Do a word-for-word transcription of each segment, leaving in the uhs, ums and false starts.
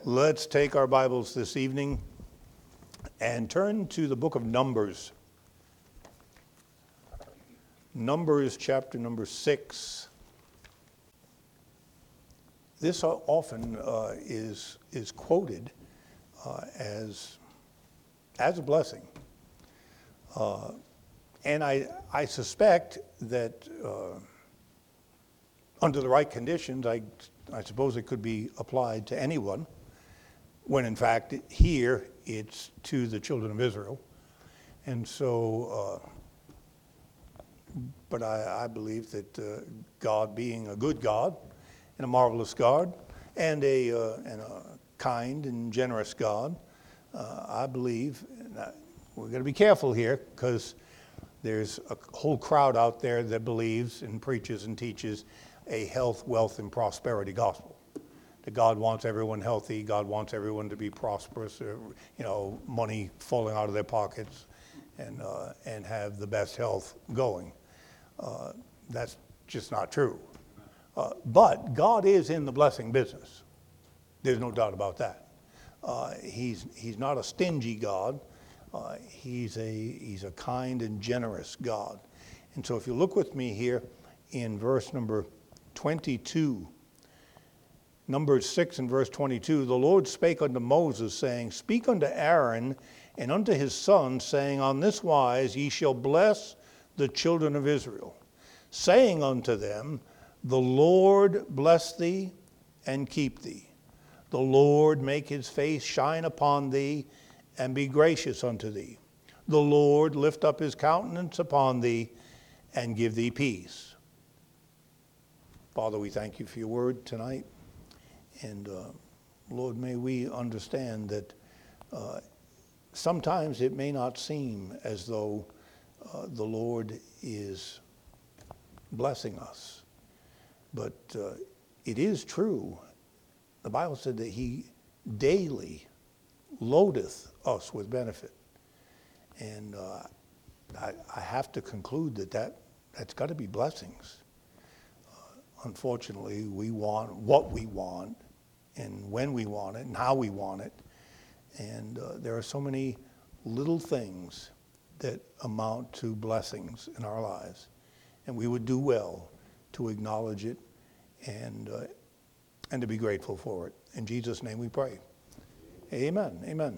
Let's take our Bibles this evening and turn to the book of Numbers. Numbers chapter number six. This often uh, is is quoted uh, as as a blessing, uh, and I I suspect that uh, under the right conditions, I I suppose it could be applied to anyone, when in fact here it's to the children of Israel. And so, uh, but I, I believe that uh, God, being a good God and a marvelous God and a, uh, and a kind and generous God, uh, I believe, and I, we're going to be careful here because there's a whole crowd out there that believes and preaches and teaches a health, wealth, and prosperity gospel. That God wants everyone healthy, God wants everyone to be prosperous, uh, you know, money falling out of their pockets, and uh, and have the best health going. Uh, that's just not true. Uh, but God is in the blessing business. There's no doubt about that. Uh, he's he's not a stingy God. Uh, he's a he's a kind and generous God. And so if you look with me here in verse number twenty-two. Numbers six and verse twenty-two, the Lord spake unto Moses, saying, Speak unto Aaron and unto his sons, saying, On this wise ye shall bless the children of Israel, saying unto them, The Lord bless thee and keep thee. The Lord make his face shine upon thee and be gracious unto thee. The Lord lift up his countenance upon thee and give thee peace. Father, we thank you for your word tonight. And uh, Lord, may we understand that uh, sometimes it may not seem as though uh, the Lord is blessing us. But uh, it is true. The Bible said that he daily loadeth us with benefit. And uh, I, I have to conclude that, that that's got to be blessings. Unfortunately, we want what we want and when we want it and how we want it. And uh, there are so many little things that amount to blessings in our lives. And we would do well to acknowledge it and, uh, and to be grateful for it. In Jesus' name we pray. Amen. Amen.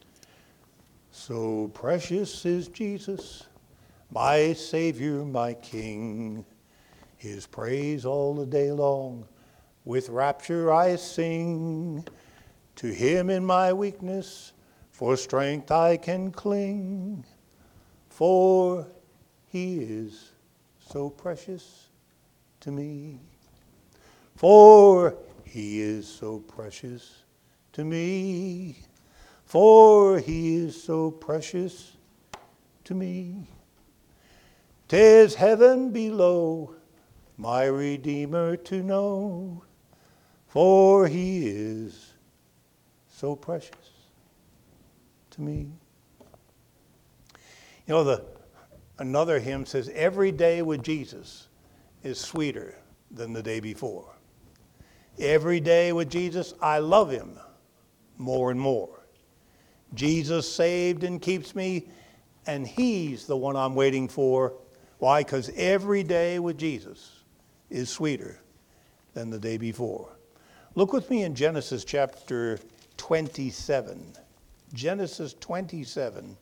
So precious is Jesus, my Savior, my King. His praise all the day long, with rapture I sing. To him in my weakness, for strength I can cling. For he is so precious to me. For he is so precious to me. For he is so precious to me. 'Tis heaven below, my Redeemer to know, for he is so precious to me. You know, the another hymn says, every day with Jesus is sweeter than the day before. Every day with Jesus, I love him more and more. Jesus saved and keeps me, and he's the one I'm waiting for. Why? Because every day with Jesus is sweeter than the day before. Look with me in Genesis chapter twenty-seven. Genesis twenty-seven.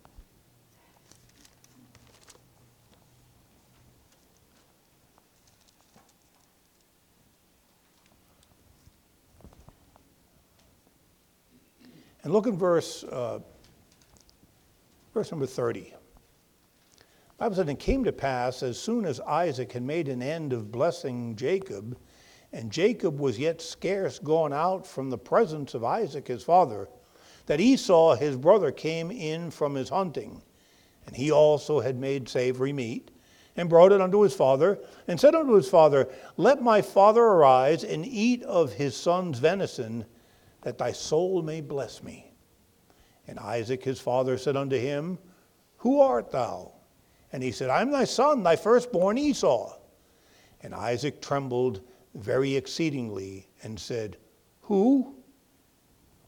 And look at verse, uh, verse number thirty. The Bible said, and it came to pass, as soon as Isaac had made an end of blessing Jacob, and Jacob was yet scarce gone out from the presence of Isaac his father, that Esau his brother came in from his hunting. And he also had made savory meat, and brought it unto his father, and said unto his father, Let my father arise, and eat of his son's venison, that thy soul may bless me. And Isaac his father said unto him, Who art thou? And he said, I am thy son, thy firstborn Esau. And Isaac trembled very exceedingly, and said, Who?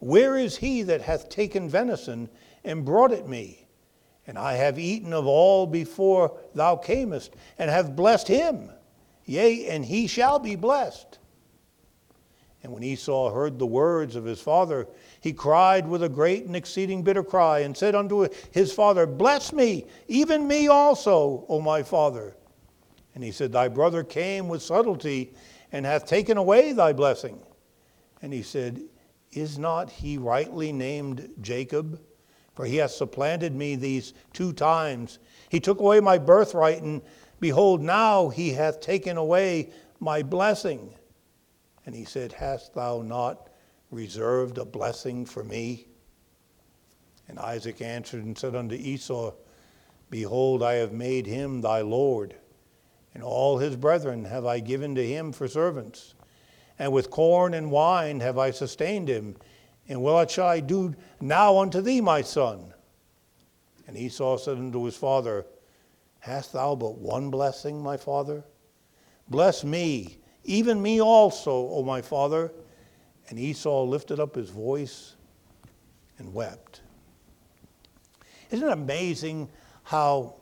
Where is he that hath taken venison and brought it me? And I have eaten of all before thou camest, and have blessed him. Yea, and he shall be blessed. And when Esau heard the words of his father, he cried with a great and exceeding bitter cry, and said unto his father, Bless me, even me also, O my father. And he said, Thy brother came with subtlety, and hath taken away thy blessing. And he said, Is not he rightly named Jacob? For he hath supplanted me these two times. He took away my birthright, and behold, now he hath taken away my blessing. And he said, Hast thou not reserved a blessing for me? And Isaac answered and said unto Esau, Behold, I have made him thy lord, and all his brethren have I given to him for servants. And with corn and wine have I sustained him. And what shall I do now unto thee, my son? And Esau said unto his father, Hast thou but one blessing, my father? Bless me, even me also, O my father. And Esau lifted up his voice and wept. Isn't it amazing how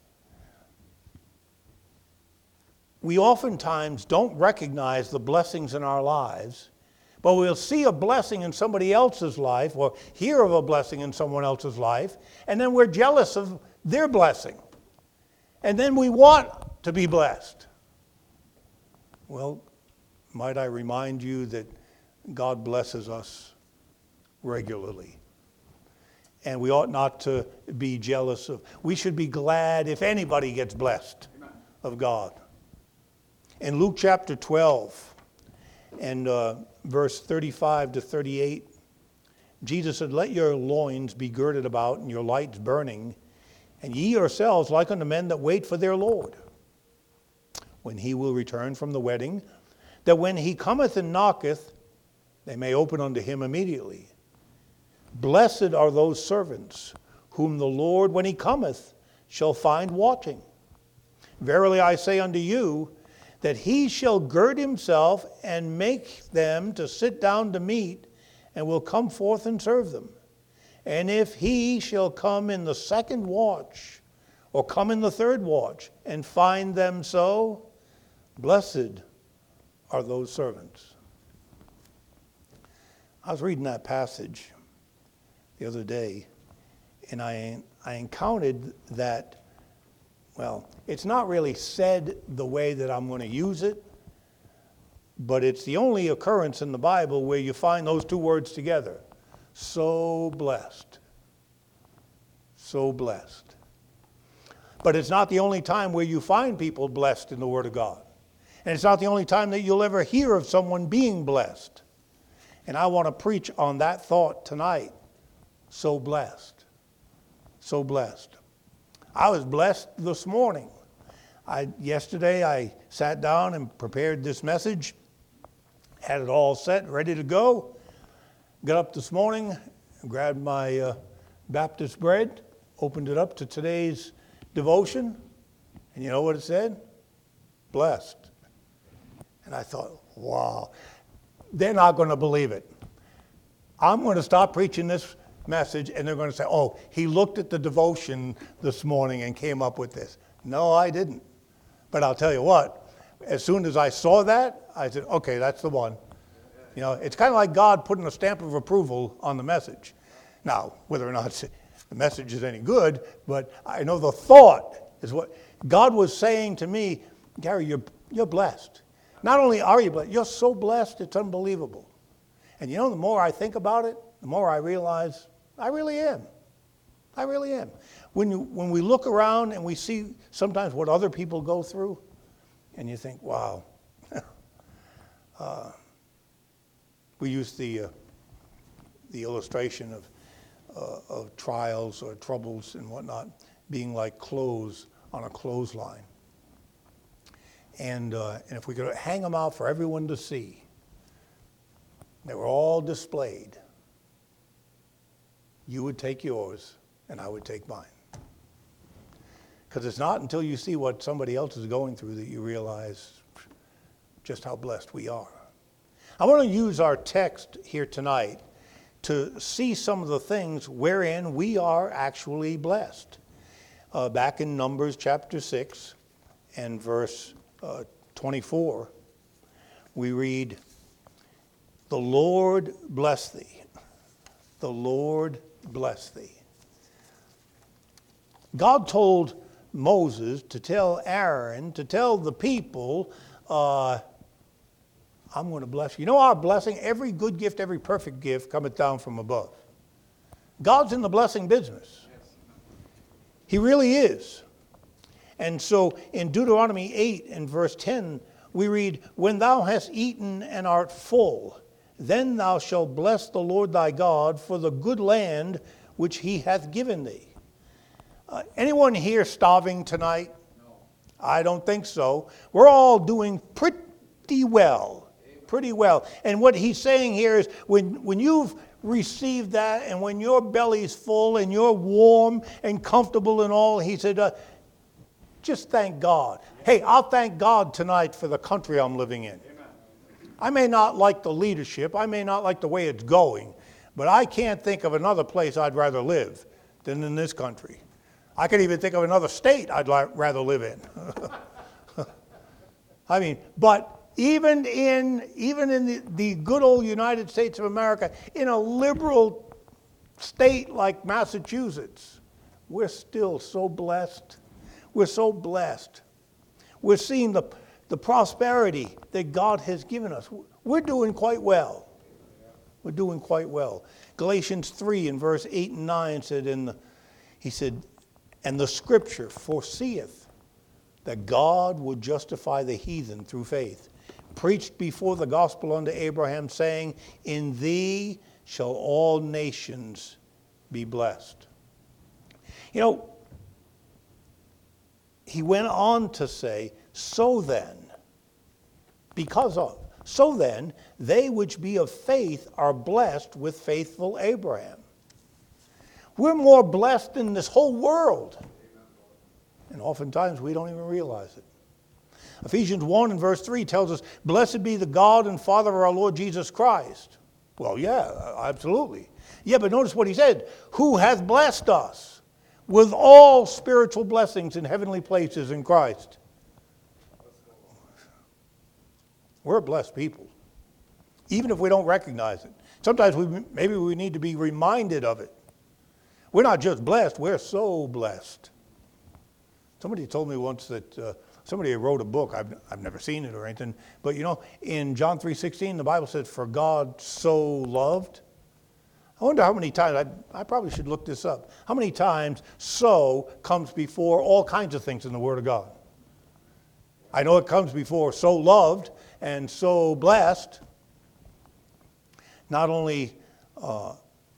we oftentimes don't recognize the blessings in our lives, but we'll see a blessing in somebody else's life or hear of a blessing in someone else's life, and then we're jealous of their blessing. And then we want to be blessed. Well, might I remind you that God blesses us regularly. And we ought not to be jealous of. We should be glad if anybody gets blessed of God. In Luke chapter twelve and uh, verse thirty-five to thirty-eight, Jesus said, Let your loins be girded about and your lights burning, and ye yourselves like unto men that wait for their Lord, when he will return from the wedding, that when he cometh and knocketh, they may open unto him immediately. Blessed are those servants whom the Lord, when he cometh, shall find watching. Verily I say unto you, that he shall gird himself and make them to sit down to meat, and will come forth and serve them. And if he shall come in the second watch, or come in the third watch, and find them so, blessed are those servants. I was reading that passage the other day, and I, I encountered that, well, it's not really said the way that I'm going to use it, but it's the only occurrence in the Bible where you find those two words together. So blessed. So blessed. But it's not the only time where you find people blessed in the Word of God. And it's not the only time that you'll ever hear of someone being blessed. And I want to preach on that thought tonight. So blessed. So blessed. I was blessed this morning. I, yesterday I sat down and prepared this message, had it all set, ready to go. Got up this morning, grabbed my uh, Baptist bread, opened it up to today's devotion, and you know what it said? Blessed. And I thought, wow, they're not going to believe it. I'm going to stop preaching this message, and they're going to say, oh, he looked at the devotion this morning and came up with this. No, I didn't. But I'll tell you what, as soon as I saw that, I said, okay, that's the one. You know, it's kind of like God putting a stamp of approval on the message. Now, whether or not the message is any good, but I know the thought is what God was saying to me. Gary, you're, you're blessed. Not only are you blessed, you're so blessed, it's unbelievable. And you know, the more I think about it, the more I realize I really am. I really am. When you, when we look around and we see sometimes what other people go through, and you think, wow. uh, we use the uh, the illustration of uh, of trials or troubles and whatnot being like clothes on a clothesline. And uh, and if we could hang them out for everyone to see, they were all displayed. You would take yours, and I would take mine. Because it's not until you see what somebody else is going through that you realize just how blessed we are. I want to use our text here tonight to see some of the things wherein we are actually blessed. Uh, back in Numbers chapter six and verse uh, twenty-four, we read, "The Lord bless thee. The Lord bless thee." God told Moses to tell Aaron, to tell the people, uh, I'm going to bless you. You know our blessing? Every good gift, every perfect gift cometh down from above. God's in the blessing business. He really is. And so in Deuteronomy eight and verse ten, we read, "When thou hast eaten and art full, then thou shalt bless the Lord thy God for the good land which he hath given thee." Uh, anyone here starving tonight? No. I don't think so. We're all doing pretty well. Pretty well. And what he's saying here is when, when you've received that and when your belly's full and you're warm and comfortable and all, he said, uh, just thank God. Hey, I'll thank God tonight for the country I'm living in. Amen. I may not like the leadership. I may not like the way it's going. But I can't think of another place I'd rather live than in this country. I could even think of another state I'd li- rather live in. I mean, but even in even in the, the good old United States of America, in a liberal state like Massachusetts, we're still so blessed. We're so blessed. We're seeing the, the prosperity that God has given us. We're doing quite well. We're doing quite well. Galatians three in verse eight and nine said, in the, he said, "And the scripture foreseeth that God would justify the heathen through faith, preached before the gospel unto Abraham, saying, In thee shall all nations be blessed." You know, he went on to say, "So then, because of, so then, they which be of faith are blessed with faithful Abraham." We're more blessed than this whole world. And oftentimes we don't even realize it. Ephesians one and verse three tells us, "Blessed be the God and Father of our Lord Jesus Christ." Well, yeah, absolutely. Yeah, but notice what he said. "Who hath blessed us with all spiritual blessings in heavenly places in Christ." We're a blessed people, even if we don't recognize it. Sometimes we maybe we need to be reminded of it. We're not just blessed, we're so blessed. Somebody told me once that uh, somebody wrote a book. I've, I've never seen it or anything. But, you know, in John three sixteen, the Bible says, "For God so loved." I wonder how many times, I, I probably should look this up. How many times "so" comes before all kinds of things in the Word of God? I know it comes before "so loved" and "so blessed." Not only uh,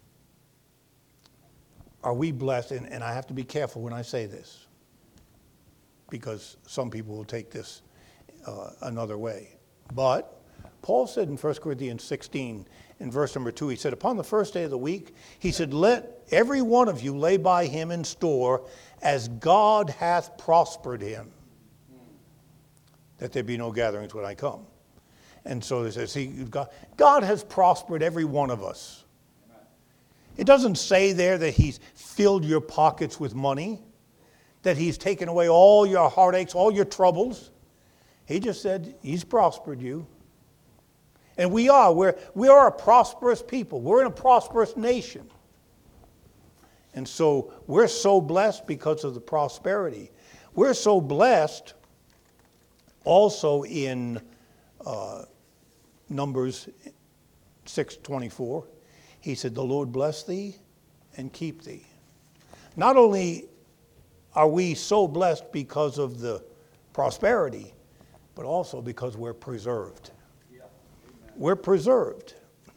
are we blessed, and, and I have to be careful when I say this, because some people will take this uh, another way. But Paul said in First Corinthians sixteen, in verse number two, he said, "Upon the first day of the week," he said, "let every one of you lay by him in store as God hath prospered him, that there be no gatherings when I come." And so he says, see, God, God has prospered every one of us. It doesn't say there that he's filled your pockets with money, that he's taken away all your heartaches, all your troubles. He just said he's prospered you. And we are. We're, we are a prosperous people. We're in a prosperous nation. And so we're so blessed because of the prosperity. We're so blessed also in uh, Numbers six twenty-four. He said, "The Lord bless thee and keep thee." Not only are we so blessed because of the prosperity, but also because we're preserved. Yeah. We're preserved.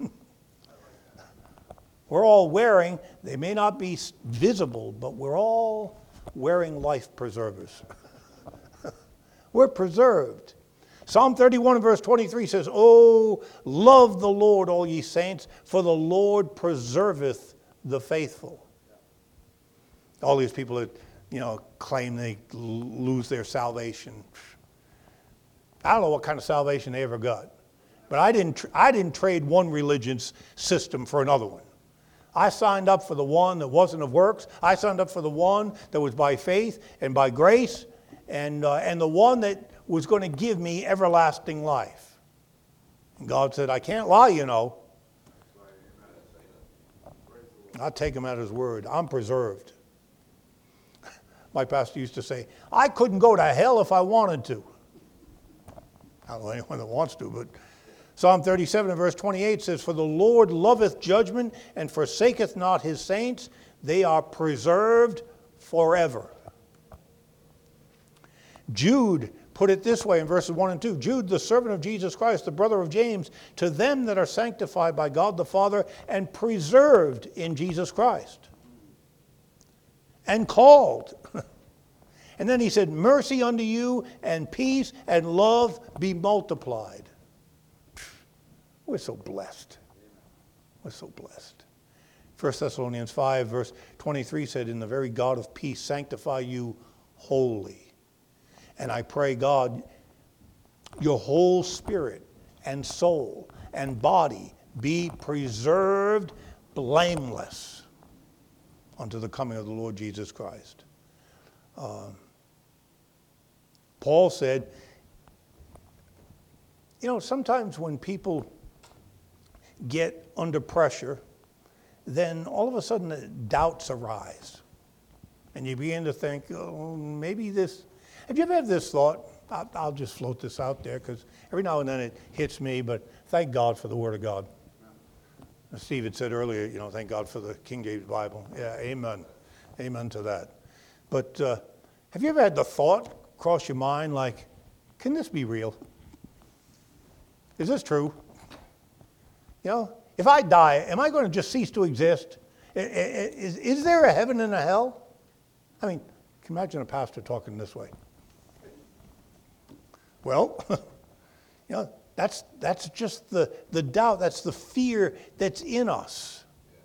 We're all wearing, they may not be visible, but we're all wearing life preservers. We're preserved. Psalm thirty-one and verse twenty-three says, "Oh, love the Lord, all ye saints, for the Lord preserveth the faithful." All these people that, you know, claim they lose their salvation. I don't know what kind of salvation they ever got. But I didn't, tr- I didn't trade one religion's system for another one. I signed up for the one that wasn't of works. I signed up for the one that was by faith and by grace, and, uh, and the one that was going to give me everlasting life. And God said, I can't lie, you know. I'll take him at his word. I'm preserved. My pastor used to say, I couldn't go to hell if I wanted to. I don't know anyone that wants to, but Psalm thirty-seven and verse twenty-eight says, For the Lord loveth judgment and forsaketh not his saints. They are preserved forever. Jude put it this way in verses one and two. Jude, the servant of Jesus Christ, the brother of James, to them that are sanctified by God the Father and preserved in Jesus Christ. And called. And then he said, mercy unto you and peace and love be multiplied. We're so blessed. We're so blessed. First Thessalonians five verse twenty-three said, in the very God of peace sanctify you wholly. And I pray, God, your whole spirit and soul and body be preserved blameless unto the coming of the Lord Jesus Christ. Um, Paul said, you know, sometimes when people get under pressure, then all of a sudden doubts arise. And you begin to think, oh, maybe this... Have you ever had this thought? I'll, I'll just float this out there because every now and then it hits me, but thank God for the Word of God. As Steve had said earlier, you know, thank God for the King James Bible. Yeah, amen. Amen to that. But uh, have you ever had the thought cross your mind like, can this be real? Is this true? You know, if I die, am I going to just cease to exist? Is, is there a heaven and a hell? I mean, can you imagine a pastor talking this way? Well, you know, that's that's just the, the doubt, that's the fear that's in us.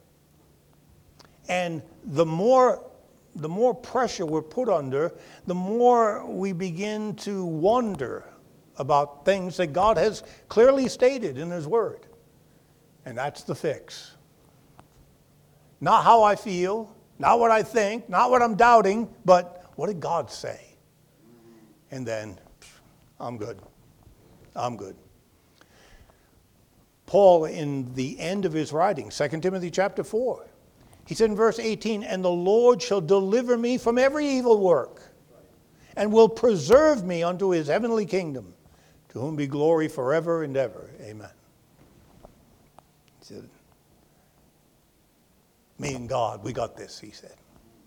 And the more the more pressure we're put under, the more we begin to wonder about things that God has clearly stated in His Word. And that's the fix. Not how I feel, not what I think, not what I'm doubting, but what did God say? And then, I'm good. I'm good. Paul, in the end of his writing, Second Timothy chapter four, he said in verse eighteen, and the Lord shall deliver me from every evil work, and will preserve me unto his heavenly kingdom, to whom be glory forever and ever. Amen. He said, me and God, we got this, he said.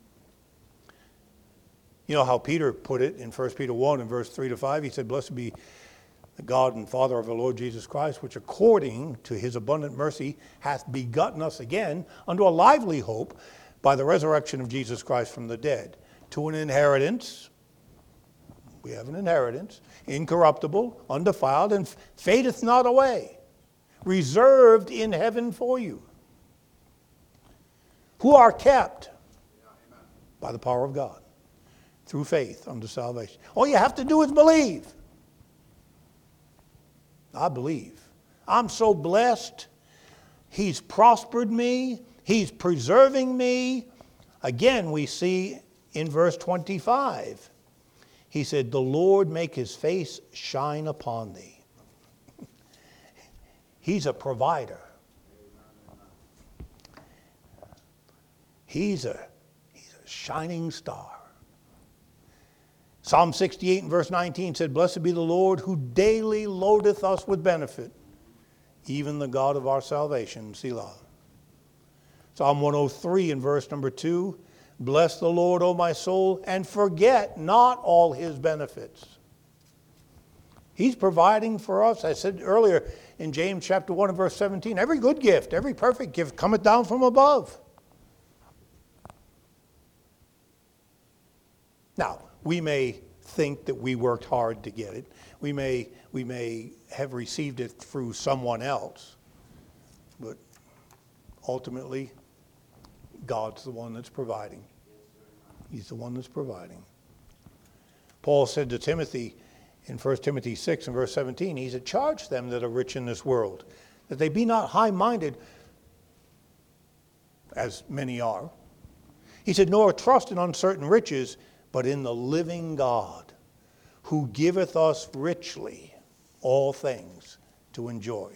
You know how Peter put it in First Peter one and verse three to five? He said, blessed be the God and Father of our Lord Jesus Christ, which according to his abundant mercy hath begotten us again unto a lively hope by the resurrection of Jesus Christ from the dead, to an inheritance, we have an inheritance, incorruptible, undefiled, and fadeth not away, reserved in heaven for you, who are kept by the power of God, through faith unto salvation. All you have to do is believe. I believe. I'm so blessed. He's prospered me. He's preserving me. Again, we see in verse twenty-five, he said, the Lord make his face shine upon thee. He's a provider. He's a, he's a shining star. Psalm sixty-eight and verse nineteen said, blessed be the Lord who daily loadeth us with benefit, even the God of our salvation, Selah. Psalm one oh three and verse number two, bless the Lord, O my soul, and forget not all his benefits. He's providing for us. I said earlier in James chapter one and verse seventeen, every good gift, every perfect gift cometh down from above. Now, we may think that we worked hard to get it. We may, we may have received it through someone else. But ultimately, God's the one that's providing. He's the one that's providing. Paul said to Timothy in First Timothy six and verse seventeen, he said, charge them that are rich in this world, that they be not high-minded. as many are. He said, nor trust in uncertain riches, but in the living God, who giveth us richly all things to enjoy.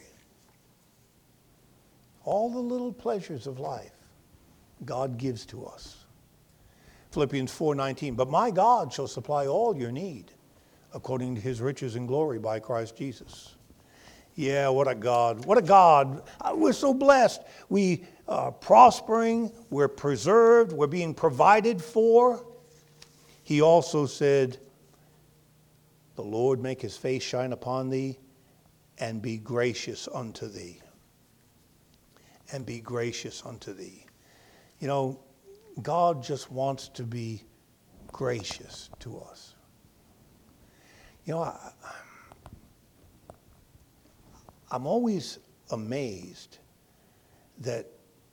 All the little pleasures of life God gives to us. Philippians four nineteen, but my God shall supply all your need according to his riches and glory by Christ Jesus. Yeah, what a God. What a God. We're so blessed. We are prospering. We're preserved. We're being provided for. He also said, the Lord make his face shine upon thee and be gracious unto thee. And be gracious unto thee. You know, God just wants to be gracious to us. You know, I, I'm always amazed that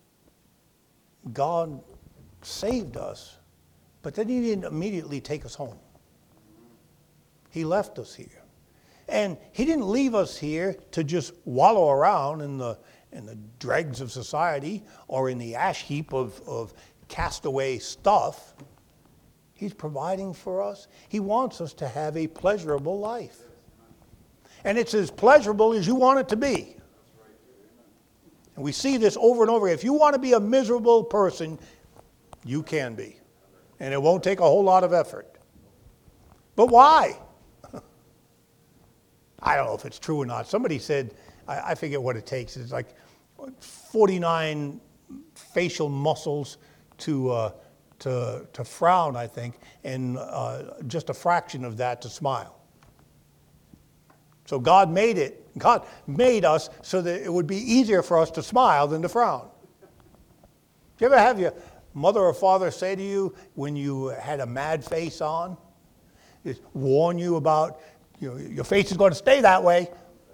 God saved us, but then he didn't immediately take us home. He left us here. And he didn't leave us here to just wallow around in the in the dregs of society or in the ash heap of, of castaway stuff. He's providing for us. He wants us to have a pleasurable life. And it's as pleasurable as you want it to be. And we see this over and over. If you want to be a miserable person, you can be. And it won't take a whole lot of effort. But why? I don't know if it's true or not. Somebody said, I, I forget what it takes. It's like forty-nine facial muscles to uh, to to frown, I think, and uh, just a fraction of that to smile. So God made it. God made us so that it would be easier for us to smile than to frown. Do you ever have your mother or father say to you when you had a mad face on, just warn you about, you know, your face is going to stay that way?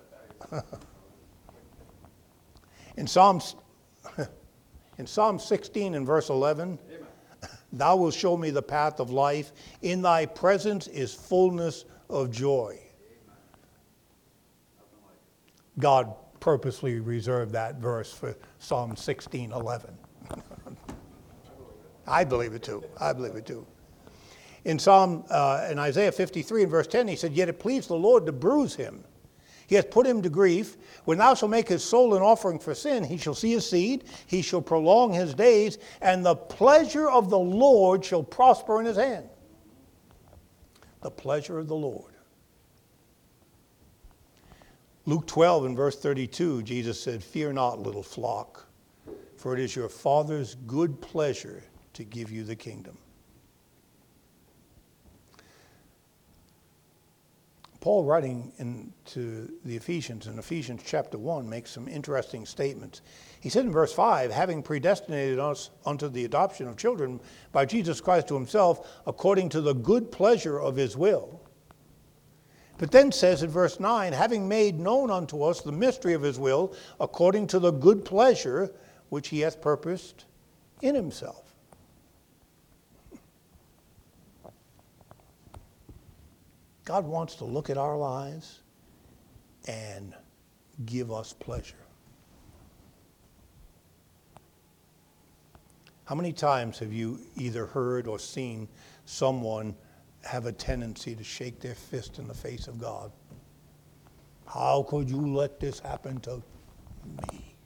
In Psalms, in Psalm sixteen and verse eleven, amen. Thou wilt show me the path of life. In thy presence is fullness of joy. God purposely reserved that verse for Psalm sixteen eleven. I believe it too. I believe it too. In Psalm, uh, in Isaiah fifty-three and verse ten, he said, yet it pleased the Lord to bruise him. He hath put him to grief. When thou shalt make his soul an offering for sin, he shall see his seed, he shall prolong his days, and the pleasure of the Lord shall prosper in his hand. The pleasure of the Lord. Luke twelve and verse thirty-two, Jesus said, fear not, little flock, for it is your Father's good pleasure to give you the kingdom. Paul, writing in, to the Ephesians, in Ephesians chapter one, makes some interesting statements. He said in verse five, having predestinated us unto the adoption of children by Jesus Christ to himself, according to the good pleasure of his will. But then says in verse nine, having made known unto us the mystery of his will, according to the good pleasure which he hath purposed in himself. God wants to look at our lives and give us pleasure. How many times have you either heard or seen someone have a tendency to shake their fist in the face of God? How could you let this happen to me?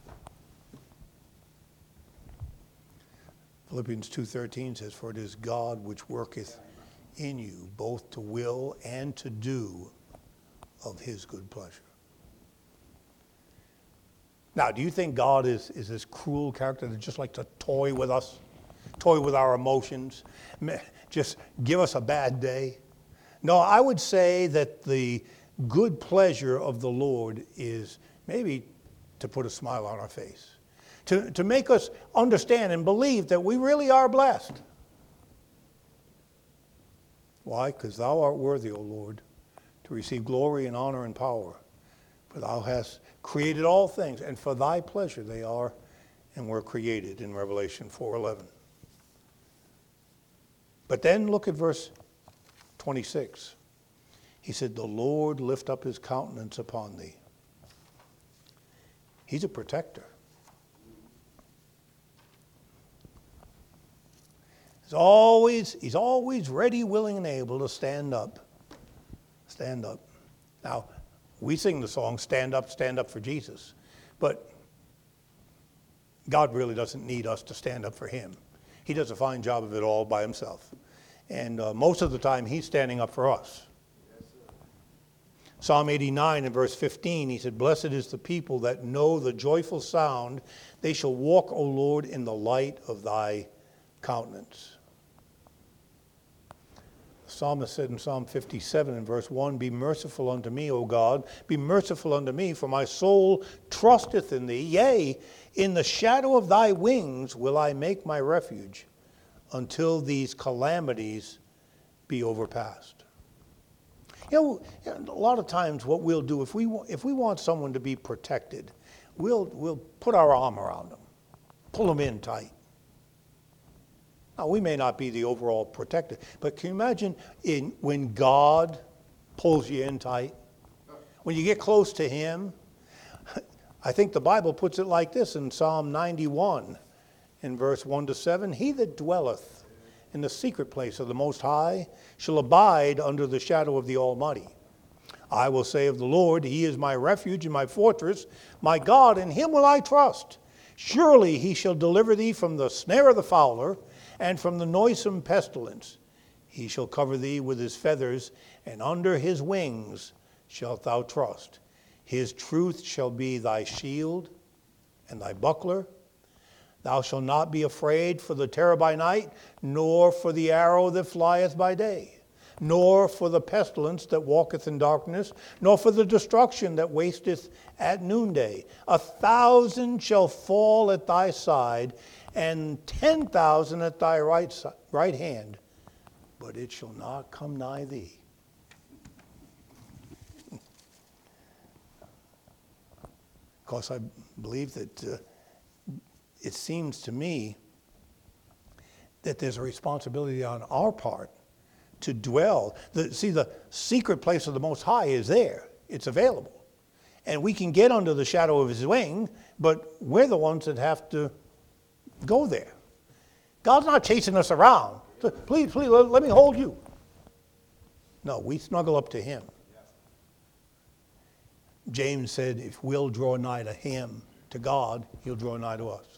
Philippians two thirteen says, for it is God which worketh in you both to will and to do of his good pleasure. Now, do you think God is, is this cruel character that just likes to toy with us, toy with our emotions, just give us a bad day? No, I would say that the good pleasure of the Lord is maybe to put a smile on our face, to, to make us understand and believe that we really are blessed. Why? Because thou art worthy, O Lord, to receive glory and honor and power. For thou hast created all things, and for thy pleasure they are and were created, in Revelation four eleven. But then look at verse twenty-six. He said, the Lord lift up his countenance upon thee. He's a protector. He's always, he's always ready, willing, and able to stand up. Stand up. Now, we sing the song, Stand Up, Stand Up for Jesus. But God really doesn't need us to stand up for him. He does a fine job of it all by himself. And uh, most of the time, he's standing up for us. Psalm eighty-nine and verse fifteen, he said, "Blessed is the people that know the joyful sound. They shall walk, O Lord, in the light of thy countenance." The psalmist said in Psalm fifty-seven and verse one, "Be merciful unto me, O God, be merciful unto me, for my soul trusteth in thee. Yea, in the shadow of thy wings will I make my refuge, until these calamities be overpassed." You know, a lot of times what we'll do, if we, if we want someone to be protected, we'll, we'll put our arm around them, pull them in tight. Now, we may not be the overall protector, but can you imagine in, when God pulls you in tight? When you get close to him, I think the Bible puts it like this in Psalm ninety-one, in verse one to seven, "He that dwelleth in the secret place of the Most High shall abide under the shadow of the Almighty. I will say of the Lord, he is my refuge and my fortress, my God, in him will I trust. Surely he shall deliver thee from the snare of the fowler and from the noisome pestilence. He shall cover thee with his feathers, and under his wings shalt thou trust. His truth shall be thy shield and thy buckler. Thou shalt not be afraid for the terror by night, nor for the arrow that flieth by day, nor for the pestilence that walketh in darkness, nor for the destruction that wasteth at noonday. A thousand shall fall at thy side, and ten thousand at thy right, si- right hand, but it shall not come nigh thee." Of course, I believe that uh, it seems to me that there's a responsibility on our part to dwell. The, see, the secret place of the Most High is there. It's available. And we can get under the shadow of his wing, but we're the ones that have to go there. God's not chasing us around. So, please, please, let, let me hold you. No, we snuggle up to him. James said, if we'll draw nigh to him, to God, he'll draw nigh to us.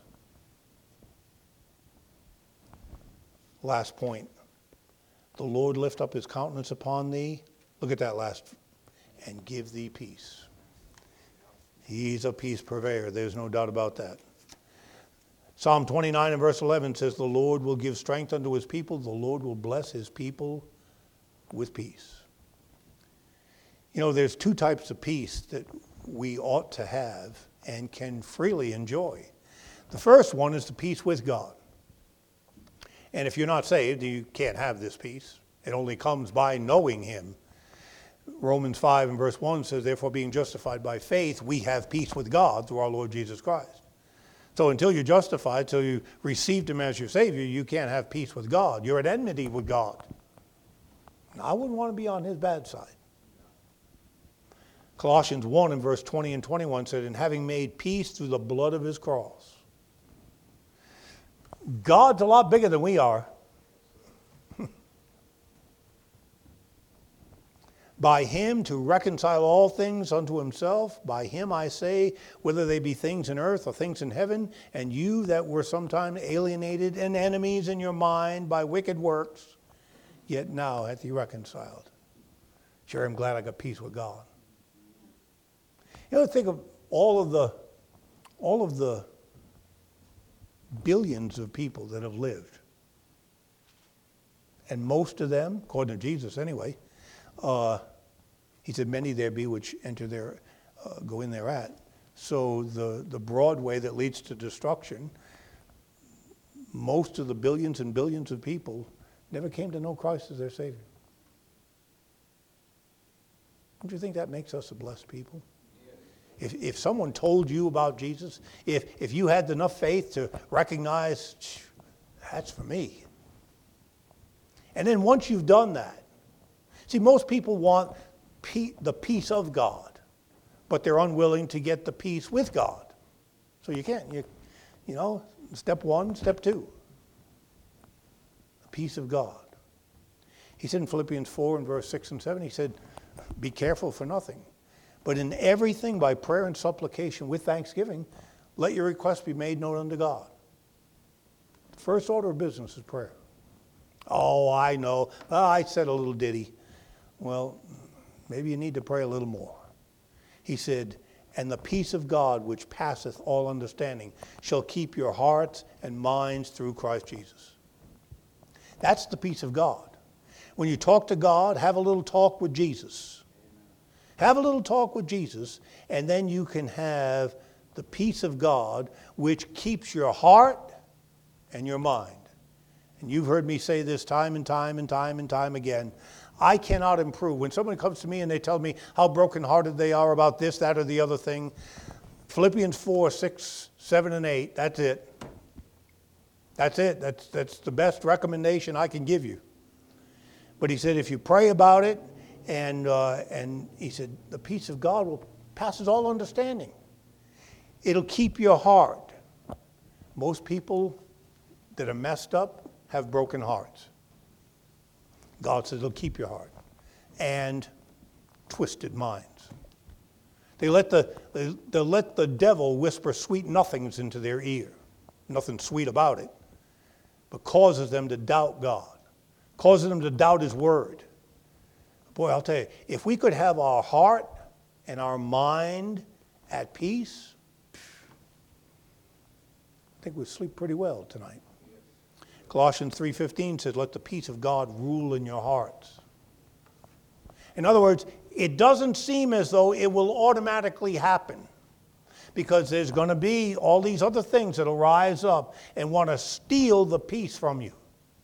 Last point. The Lord lift up his countenance upon thee. Look at that last. And give thee peace. He's a peace purveyor. There's no doubt about that. Psalm twenty-nine and verse eleven says, "The Lord will give strength unto his people. The Lord will bless his people with peace." You know, there's two types of peace that we ought to have and can freely enjoy. The first one is the peace with God. And if you're not saved, you can't have this peace. It only comes by knowing him. Romans five and verse one says, "Therefore being justified by faith, we have peace with God through our Lord Jesus Christ." So until you're justified, until you received him as your Savior, you can't have peace with God. You're at enmity with God. I wouldn't want to be on his bad side. Colossians one and verse twenty and twenty-one said, "And having made peace through the blood of his cross." God's a lot bigger than we are. "By him to reconcile all things unto himself. By him I say, whether they be things in earth or things in heaven. And you that were sometime alienated and enemies in your mind by wicked works, yet now hath he reconciled." Sure, I'm glad I got peace with God. You know, think of all of the, all of the billions of people that have lived. And most of them, according to Jesus anyway, uh, he said, "Many there be which enter there, uh, go in thereat." So the, the broad way that leads to destruction, most of the billions and billions of people never came to know Christ as their Savior. Don't you think that makes us a blessed people? If, if someone told you about Jesus, if, if you had enough faith to recognize, that's for me. And then once you've done that, see, most people want pe- the peace of God, but they're unwilling to get the peace with God. So you can't, you, you know, step one, step two. peace of God. He said in Philippians four and verse six and seven, he said, be careful for nothing, but in everything by prayer and supplication with thanksgiving, let your requests be made known unto God. The first order of business is prayer. Oh, I know. Oh, I said a little ditty. Well, maybe you need to pray a little more. He said, and the peace of God, which passeth all understanding, shall keep your hearts and minds through Christ Jesus. That's the peace of God. When you talk to God, have a little talk with Jesus. Have a little talk with Jesus, and then you can have the peace of God, which keeps your heart and your mind. And you've heard me say this time and time and time and time again. I cannot improve. When someone comes to me and they tell me how brokenhearted they are about this, that, or the other thing, Philippians four, six, seven, and eight, that's it. That's it. That's, that's the best recommendation I can give you. But he said, if you pray about it, and uh, and he said, the peace of God will passes all understanding. It'll keep your heart. Most people that are messed up have broken hearts. God says it'll keep your heart. And twisted minds. They let the they, they let the devil whisper sweet nothings into their ear. Nothing sweet about it, but causes them to doubt God. Causes them to doubt his word. Boy, I'll tell you, if we could have our heart and our mind at peace, I think we'd sleep pretty well tonight. Colossians three fifteen says, let the peace of God rule in your hearts. In other words, it doesn't seem as though it will automatically happen, because there's going to be all these other things that will rise up and want to steal the peace from you.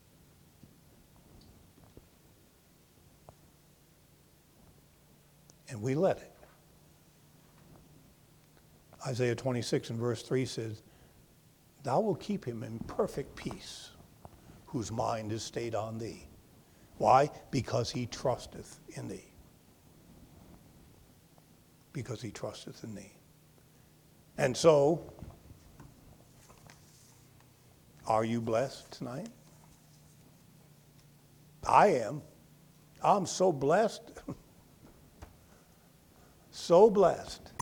And we let it. Isaiah twenty-six and verse three says, thou wilt keep him in perfect peace, whose mind is stayed on thee. Why? Because he trusteth in thee. Because he trusteth in thee. And so, are you blessed tonight? I am. I'm so blessed. So blessed.